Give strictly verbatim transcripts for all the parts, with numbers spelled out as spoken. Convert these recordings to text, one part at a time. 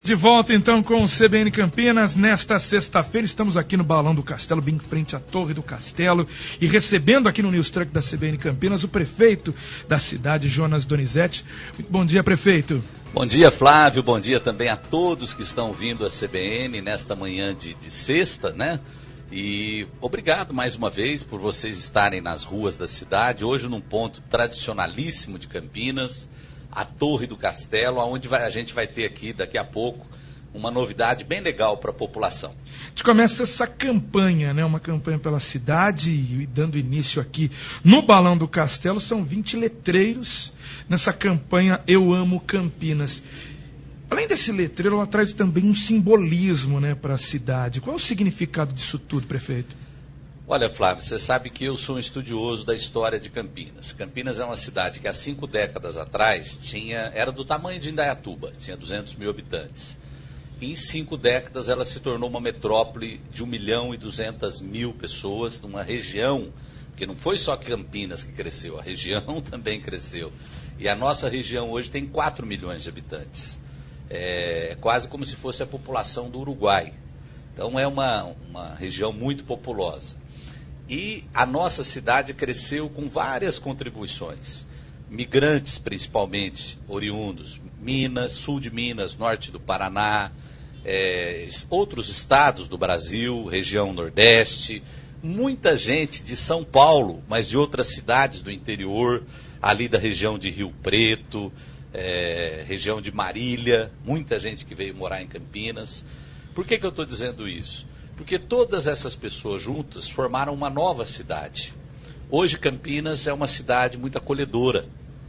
De volta então com o C B N Campinas, nesta sexta-feira estamos aqui no Balão do Castelo, bem em frente à Torre do Castelo, e recebendo aqui no News Truck da C B N Campinas o prefeito da cidade, Jonas Donizete. Muito bom dia, prefeito. Bom dia, Flávio, bom dia também a todos que estão vindo à C B N nesta manhã de, de sexta, né? E obrigado mais uma vez por vocês estarem nas ruas da cidade, hoje num ponto tradicionalíssimo de Campinas, a Torre do Castelo, onde vai, a gente vai ter aqui daqui a pouco uma novidade bem legal para a população. A gente começa essa campanha, né? Uma campanha pela cidade, e dando início aqui no Balão do Castelo, são vinte letreiros nessa campanha Eu Amo Campinas. Além desse letreiro, ela traz também um simbolismo, né, para a cidade. Qual é o significado disso tudo, prefeito? Olha, Flávio, você sabe que eu sou um estudioso da história de Campinas. Campinas é uma cidade que há cinco décadas atrás tinha, era do tamanho de Indaiatuba, tinha duzentos mil habitantes. E em cinco décadas ela se tornou uma metrópole de um milhão e duzentas mil pessoas, numa região, porque não foi só Campinas que cresceu, a região também cresceu. E a nossa região hoje tem quatro milhões de habitantes. É quase como se fosse a população do Uruguai. Então é uma, uma região muito populosa. E a nossa cidade cresceu com várias contribuições. Migrantes, principalmente, oriundos. Minas, sul de Minas, norte do Paraná, é, outros estados do Brasil, região nordeste. Muita gente de São Paulo, mas de outras cidades do interior, ali da região de Rio Preto, é, região de Marília. Muita gente que veio morar em Campinas. Por que que eu estou dizendo isso? Porque todas essas pessoas juntas formaram uma nova cidade. Hoje Campinas é uma cidade muito acolhedora.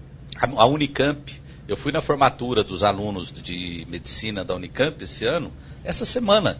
A Unicamp, eu fui na formatura dos alunos de medicina da Unicamp esse ano, essa semana.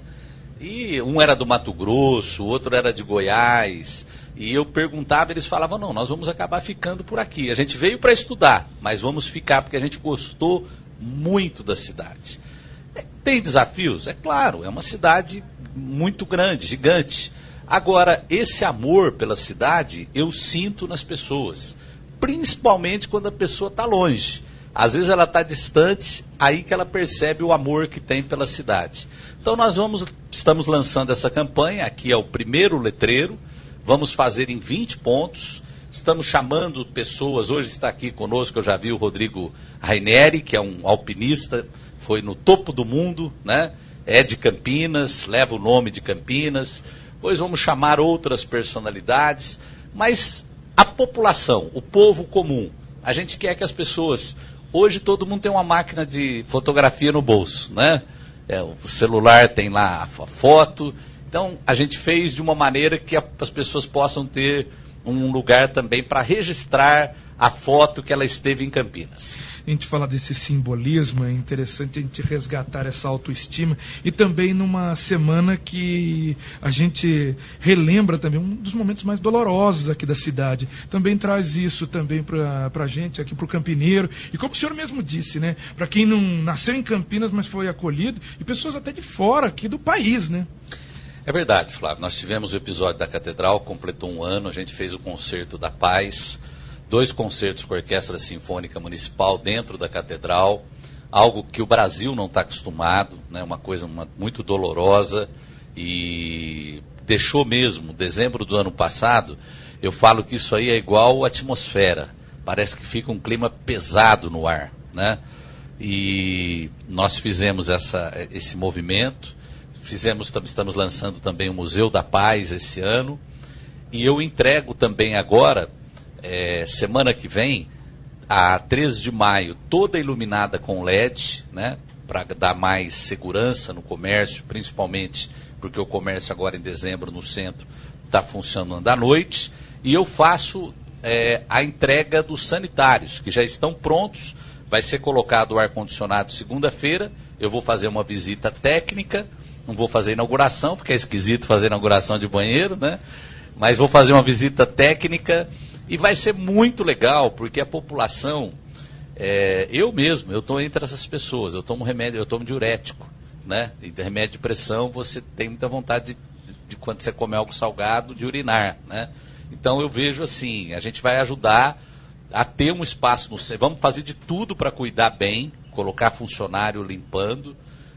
E um era do Mato Grosso, o outro era de Goiás. E eu perguntava, eles falavam, não, nós vamos acabar ficando por aqui. A gente veio para estudar, mas vamos ficar porque a gente gostou muito da cidade. Tem desafios? É claro, é uma cidade muito grande, gigante. Agora, esse amor pela cidade eu sinto nas pessoas, principalmente quando a pessoa está longe. Às vezes ela está distante, aí que ela percebe o amor que tem pela cidade. Então nós vamos, estamos lançando essa campanha, aqui é o primeiro letreiro, vamos fazer em vinte pontos. Estamos chamando pessoas, hoje está aqui conosco, eu já vi o Rodrigo Raineri, que é um alpinista, foi no topo do mundo, né? É de Campinas, leva o nome de Campinas. Depois vamos chamar outras personalidades, mas a população, o povo comum, a gente quer que as pessoas... Hoje todo mundo tem uma máquina de fotografia no bolso, né? É, o celular tem lá a foto, então a gente fez de uma maneira que a, as pessoas possam ter um lugar também para registrar a foto que ela esteve em Campinas. A gente fala desse simbolismo, é interessante a gente resgatar essa autoestima, e também numa semana que a gente relembra também um dos momentos mais dolorosos aqui da cidade. Também traz isso também para a gente, aqui para o campineiro, e como o senhor mesmo disse, né, para quem não nasceu em Campinas, mas foi acolhido, e pessoas até de fora aqui do país, né? É verdade, Flávio, nós tivemos o episódio da Catedral, completou um ano, a gente fez o Concerto da Paz, dois concertos com a Orquestra Sinfônica Municipal dentro da Catedral, algo que o Brasil não está acostumado, né, uma coisa uma, muito dolorosa, e deixou mesmo, dezembro do ano passado, eu falo que isso aí é igual a atmosfera, parece que fica um clima pesado no ar, né? E nós fizemos essa, esse movimento, fizemos, estamos lançando também o Museu da Paz esse ano, e eu entrego também agora, É, semana que vem, a treze de maio, toda iluminada com L E D, né, para dar mais segurança no comércio, principalmente porque o comércio agora em dezembro no centro está funcionando à noite, e eu faço é, a entrega dos sanitários, que já estão prontos, vai ser colocado o ar-condicionado segunda-feira, eu vou fazer uma visita técnica, não vou fazer inauguração, porque é esquisito fazer inauguração de banheiro, né, mas vou fazer uma visita técnica. E vai ser muito legal, porque a população, é, eu mesmo, eu estou entre essas pessoas, eu tomo remédio, eu tomo diurético, né? E remédio de pressão, você tem muita vontade de, de, de quando você come algo salgado, de urinar, né? Então eu vejo assim, a gente vai ajudar a ter um espaço no centro, vamos fazer de tudo para cuidar bem, colocar funcionário limpando,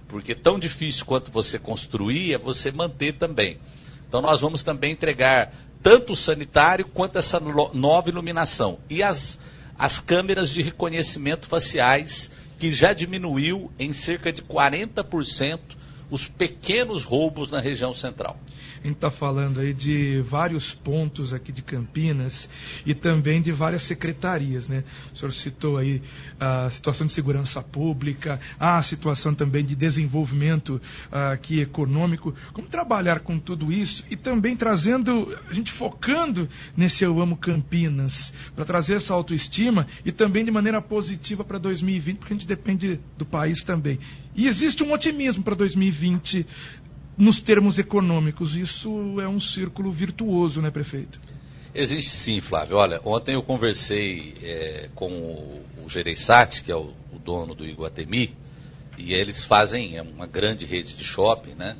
porque tão difícil quanto você construir é você manter também. Então nós vamos também entregar tanto o sanitário quanto essa nova iluminação. E as, as câmeras de reconhecimento faciais, que já diminuiu em cerca de quarenta por cento os pequenos roubos na região central. A gente está falando aí de vários pontos aqui de Campinas e também de várias secretarias, né? O senhor citou aí a situação de segurança pública, a situação também de desenvolvimento uh, aqui econômico. Como trabalhar com tudo isso e também trazendo, a gente focando nesse Eu Amo Campinas, para trazer essa autoestima e também de maneira positiva para dois mil e vinte, porque a gente depende do país também. E existe um otimismo para dois mil e vinte nos termos econômicos. Isso é um círculo virtuoso, né, prefeito? Existe sim, Flávio. Olha, ontem eu conversei é, com o, o Gereissati, que é o, o dono do Iguatemi, e eles fazem uma grande rede de shopping, né?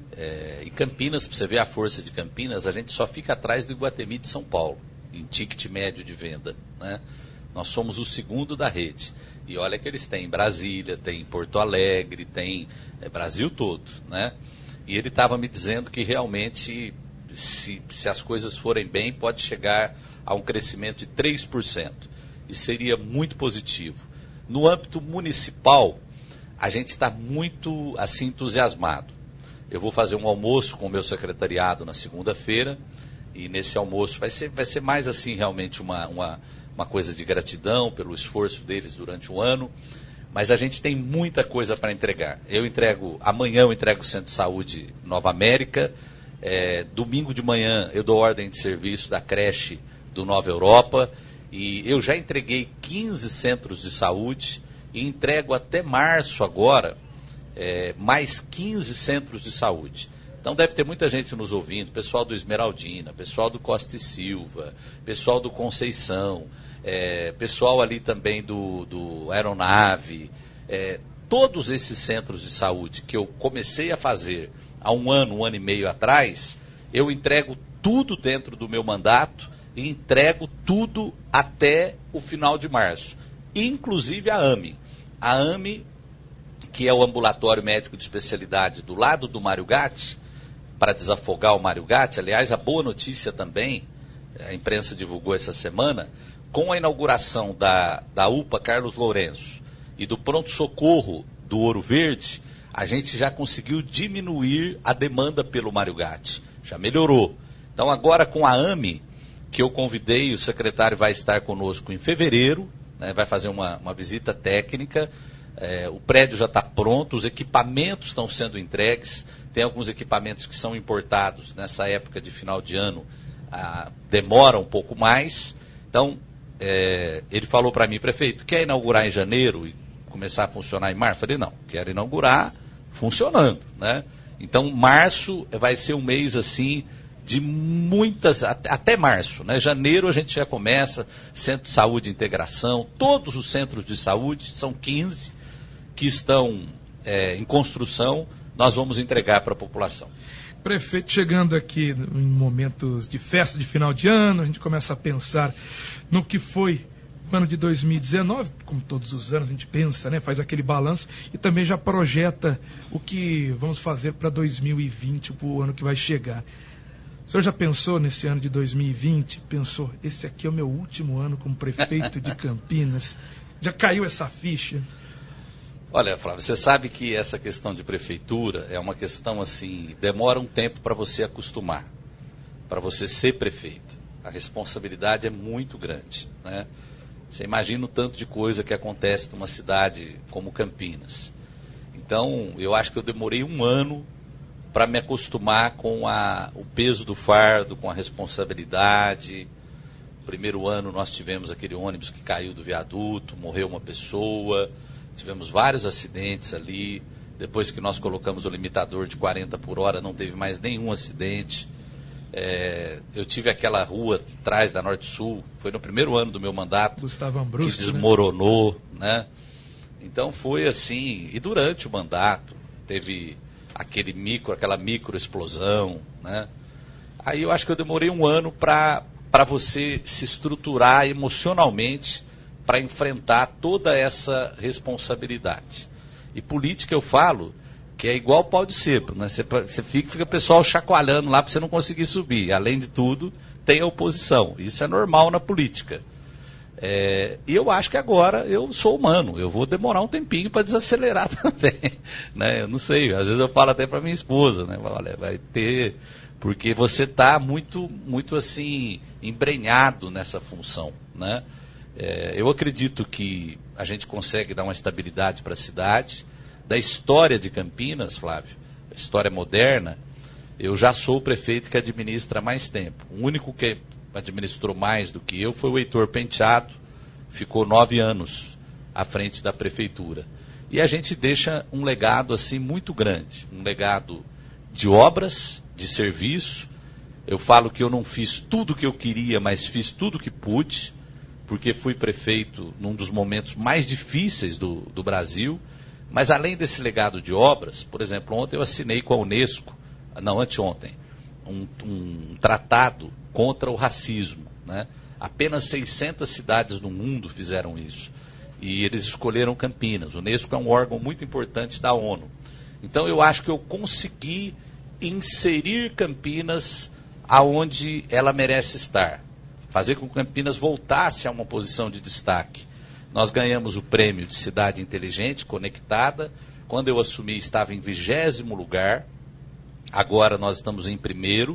É, e Campinas, para você ver a força de Campinas, a gente só fica atrás do Iguatemi de São Paulo, em ticket médio de venda, né? Nós somos o segundo da rede. E olha que eles têm Brasília, tem Porto Alegre, tem é, Brasil todo, né? E ele estava me dizendo que realmente, se, se as coisas forem bem, pode chegar a um crescimento de três por cento. E seria muito positivo. No âmbito municipal, a gente está muito assim entusiasmado. Eu vou fazer um almoço com o meu secretariado na segunda-feira, e nesse almoço vai ser, vai ser mais assim realmente uma, uma, uma coisa de gratidão pelo esforço deles durante o ano. Mas a gente tem muita coisa para entregar. Eu entrego, amanhã eu entrego o Centro de Saúde Nova América, é, domingo de manhã eu dou ordem de serviço da creche do Nova Europa, e eu já entreguei quinze centros de saúde, e entrego até março agora, é, mais quinze centros de saúde. Então deve ter muita gente nos ouvindo, pessoal do Esmeraldina, pessoal do Costa e Silva, pessoal do Conceição, É, pessoal ali também do, do Aeronave, é, todos esses centros de saúde que eu comecei a fazer há um ano, um ano e meio atrás, eu entrego tudo dentro do meu mandato e entrego tudo até o final de março, inclusive a AME. A AME, que é o ambulatório médico de especialidade do lado do Mário Gatti, para desafogar o Mário Gatti. Aliás, a boa notícia também, a imprensa divulgou essa semana, com a inauguração da, da U P A Carlos Lourenço e do pronto-socorro do Ouro Verde, a gente já conseguiu diminuir a demanda pelo Mário Gatti. Já melhorou. Então agora com a AME, que eu convidei, o secretário vai estar conosco em fevereiro, né, vai fazer uma, uma visita técnica, é, o prédio já está pronto, os equipamentos estão sendo entregues, tem alguns equipamentos que são importados nessa época de final de ano, ah, demora um pouco mais. Então, É, ele falou para mim, prefeito, quer inaugurar em janeiro e começar a funcionar em março? Eu falei, não, quero inaugurar funcionando, né? Então, março vai ser um mês assim de muitas, até, até março, né? Janeiro a gente já começa, Centro de Saúde e Integração, todos os centros de saúde, são quinze, que estão é, em construção, nós vamos entregar para a população. Prefeito, chegando aqui em momentos de festa de final de ano, a gente começa a pensar no que foi o ano de dois mil e dezenove, como todos os anos a gente pensa, né, faz aquele balanço e também já projeta o que vamos fazer para dois mil e vinte, o ano que vai chegar. O senhor já pensou nesse ano de dois mil e vinte? Pensou, esse aqui é o meu último ano como prefeito de Campinas? Já caiu essa ficha? Olha, Flávio, você sabe que essa questão de prefeitura é uma questão assim, demora um tempo para você acostumar, para você ser prefeito. A responsabilidade é muito grande, né? Você imagina o tanto de coisa que acontece numa cidade como Campinas. Então, eu acho que eu demorei um ano para me acostumar com a, o peso do fardo, com a responsabilidade. No primeiro ano nós tivemos aquele ônibus que caiu do viaduto, morreu uma pessoa. Tivemos vários acidentes ali. Depois que nós colocamos o limitador de quarenta por hora, não teve mais nenhum acidente. É, eu tive aquela rua atrás da Norte Sul, foi no primeiro ano do meu mandato, Gustavo Ambrusco, que desmoronou, né? né? Então foi assim, e durante o mandato teve aquele micro, aquela micro explosão, né? Aí eu acho que eu demorei um ano para para você se estruturar emocionalmente para enfrentar toda essa responsabilidade. E política, eu falo, que é igual pau de sebo, né? Você, você fica, fica o pessoal chacoalhando lá para você não conseguir subir. Além de tudo, tem a oposição. Isso é normal na política. É, e eu acho que agora eu sou humano, eu vou demorar um tempinho para desacelerar também, né? Eu não sei, às vezes eu falo até para minha esposa, né? Olha, vai ter, porque você está muito, muito assim, embrenhado nessa função, né? É, eu acredito que a gente consegue dar uma estabilidade para a cidade. Da história de Campinas, Flávio, a história moderna, eu já sou o prefeito que administra mais tempo. O único que administrou mais do que eu foi o Heitor Penteado, ficou nove anos à frente da prefeitura. E a gente deixa um legado assim muito grande, um legado de obras, de serviço. Eu falo que eu não fiz tudo o que eu queria, mas fiz tudo o que pude, porque fui prefeito num dos momentos mais difíceis do, do Brasil. Mas além desse legado de obras, por exemplo, ontem eu assinei com a Unesco, não, anteontem, um, um tratado contra o racismo, né? Apenas seiscentas cidades no mundo fizeram isso. E eles escolheram Campinas. O Unesco é um órgão muito importante da ONU. Então eu acho que eu consegui inserir Campinas aonde ela merece estar. Fazer com que Campinas voltasse a uma posição de destaque. Nós ganhamos o prêmio de cidade inteligente, conectada. Quando eu assumi, estava em vigésimo lugar. Agora nós estamos em primeiro.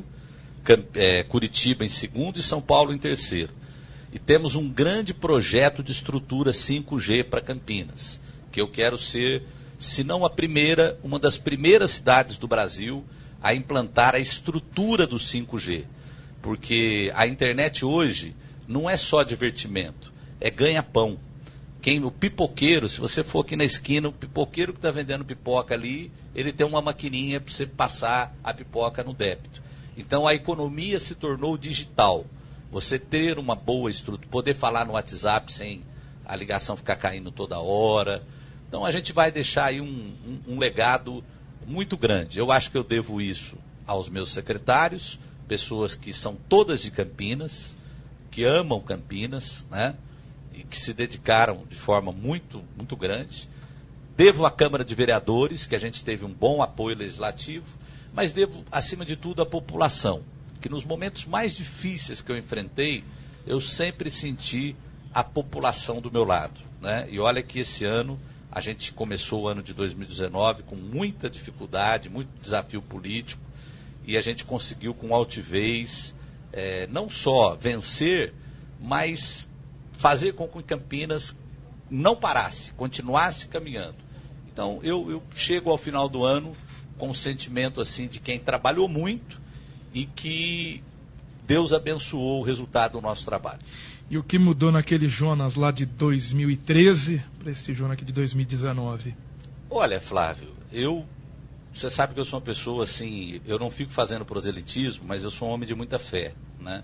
É, Curitiba em segundo e São Paulo em terceiro. E temos um grande projeto de estrutura cinco G para Campinas, que eu quero ser, se não a primeira, uma das primeiras cidades do Brasil a implantar a estrutura do cinco G. Porque a internet hoje não é só divertimento, é ganha-pão. Quem, o pipoqueiro, se você for aqui na esquina, o pipoqueiro que está vendendo pipoca ali, ele tem uma maquininha para você passar a pipoca no débito. Então a economia se tornou digital. Você ter uma boa estrutura, poder falar no WhatsApp sem a ligação ficar caindo toda hora. Então a gente vai deixar aí um, um, um legado muito grande. Eu acho que eu devo isso aos meus secretários, pessoas que são todas de Campinas, que amam Campinas, né? E que se dedicaram de forma muito, muito grande. Devo à Câmara de Vereadores, que a gente teve um bom apoio legislativo, mas devo, acima de tudo, à população, que nos momentos mais difíceis que eu enfrentei, eu sempre senti a população do meu lado, né? E olha que esse ano, a gente começou o ano de dois mil e dezenove com muita dificuldade, muito desafio político, e a gente conseguiu com altivez, é, não só vencer, mas fazer com que Campinas não parasse, continuasse caminhando. Então, eu, eu chego ao final do ano com um sentimento assim de quem trabalhou muito e que Deus abençoou o resultado do nosso trabalho. E o que mudou naquele Jonas lá de dois mil e treze para esse Jonas aqui de dois mil e dezenove? Olha, Flávio, eu, você sabe que eu sou uma pessoa assim, eu não fico fazendo proselitismo, mas eu sou um homem de muita fé, né?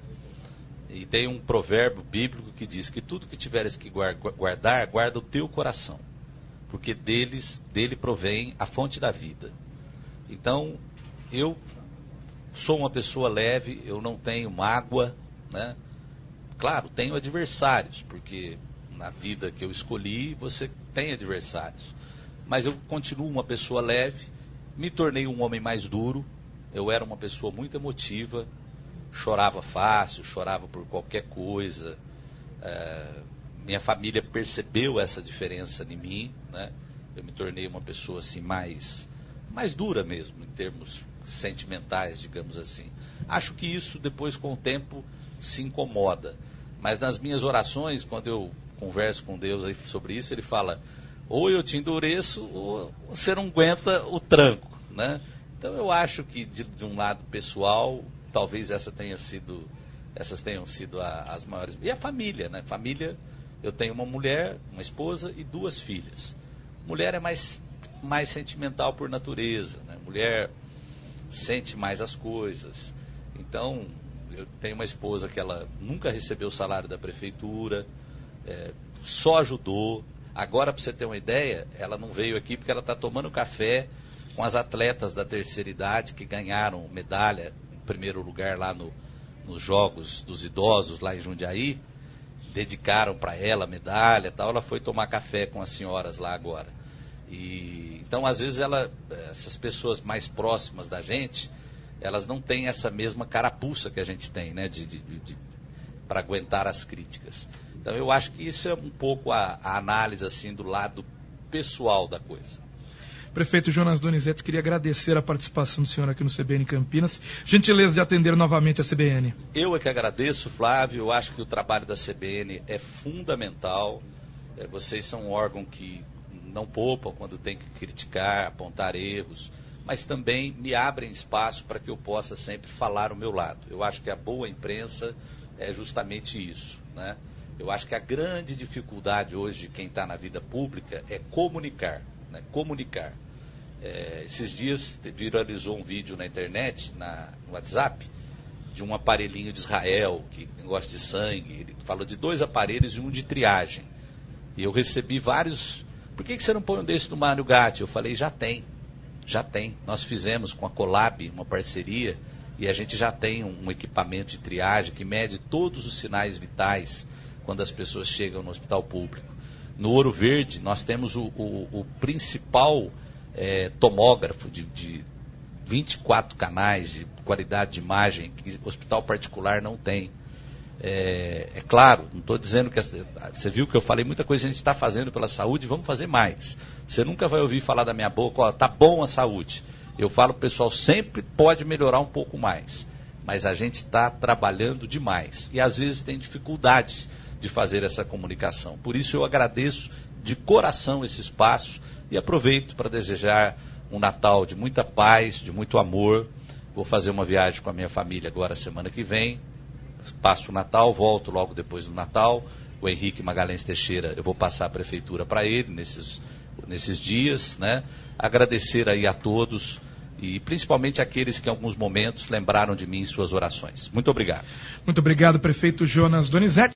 E tem um provérbio bíblico que diz que tudo que tiveres que guardar, guarda o teu coração, porque deles, dele provém a fonte da vida. Então, eu sou uma pessoa leve, eu não tenho mágoa, né? Claro, tenho adversários, porque na vida que eu escolhi, você tem adversários. Mas eu continuo uma pessoa leve, me tornei um homem mais duro, eu era uma pessoa muito emotiva, chorava fácil, chorava por qualquer coisa. É, minha família percebeu essa diferença em mim, né? Eu me tornei uma pessoa assim mais, mais dura mesmo, em termos sentimentais, digamos assim. Acho que isso depois com o tempo se incomoda. Mas nas minhas orações, quando eu converso com Deus aí sobre isso, ele fala, ou eu te endureço, ou você não aguenta o tranco, né? Então eu acho que de, de um lado pessoal, talvez essa tenha sido, essas tenham sido a, as maiores. E a família, né? Família, eu tenho uma mulher, uma esposa e duas filhas. Mulher é mais, mais sentimental por natureza, né? Mulher sente mais as coisas. Então, eu tenho uma esposa que ela nunca recebeu o salário da prefeitura, é, só ajudou. Agora, para você ter uma ideia, ela não veio aqui porque ela está tomando café com as atletas da terceira idade que ganharam medalha em primeiro lugar lá no, nos Jogos dos Idosos, lá em Jundiaí. Dedicaram para ela a medalha e tal. Ela foi tomar café com as senhoras lá agora. E, então, às vezes, ela, essas pessoas mais próximas da gente, elas não têm essa mesma carapuça que a gente tem, né, de, de, de, para aguentar as críticas. Então, eu acho que isso é um pouco a, a análise assim, do lado pessoal da coisa. Prefeito Jonas Donizete, queria agradecer a participação do senhor aqui no C B N Campinas. Gentileza de atender novamente a C B N. Eu é que agradeço, Flávio. Eu acho que o trabalho da C B N é fundamental. É, vocês são um órgão que não poupam quando tem que criticar, apontar erros, mas também me abrem espaço para que eu possa sempre falar o meu lado. Eu acho que a boa imprensa é justamente isso, né? Eu acho que a grande dificuldade hoje de quem está na vida pública é comunicar. Né, comunicar. É, esses dias viralizou um vídeo na internet, na, no WhatsApp, de um aparelhinho de Israel, que gosta de sangue. Ele falou de dois aparelhos e um de triagem. E eu recebi vários... Por que, que você não põe um desse no Mário Gatti? Eu falei, já tem, já tem. Nós fizemos com a Colab uma parceria e a gente já tem um, um equipamento de triagem que mede todos os sinais vitais quando as pessoas chegam no hospital público. No Ouro Verde, nós temos o, o, o principal é, tomógrafo de, de vinte e quatro canais de qualidade de imagem que o hospital particular não tem. É, é claro, não estou dizendo que... Você viu que eu falei muita coisa que a gente está fazendo pela saúde, vamos fazer mais. Você nunca vai ouvir falar da minha boca, ó, tá bom a saúde. Eu falo, o pessoal sempre pode melhorar um pouco mais, mas a gente está trabalhando demais. E às vezes tem dificuldades de fazer essa comunicação. Por isso eu agradeço de coração esse espaço e aproveito para desejar um Natal de muita paz, de muito amor. Vou fazer uma viagem com a minha família agora semana que vem. Passo o Natal, volto logo depois do Natal. O Henrique Magalhães Teixeira, eu vou passar a prefeitura para ele nesses, nesses dias, né? Agradecer aí a todos e principalmente aqueles que em alguns momentos lembraram de mim em suas orações. Muito obrigado. Muito obrigado, prefeito Jonas Donizete.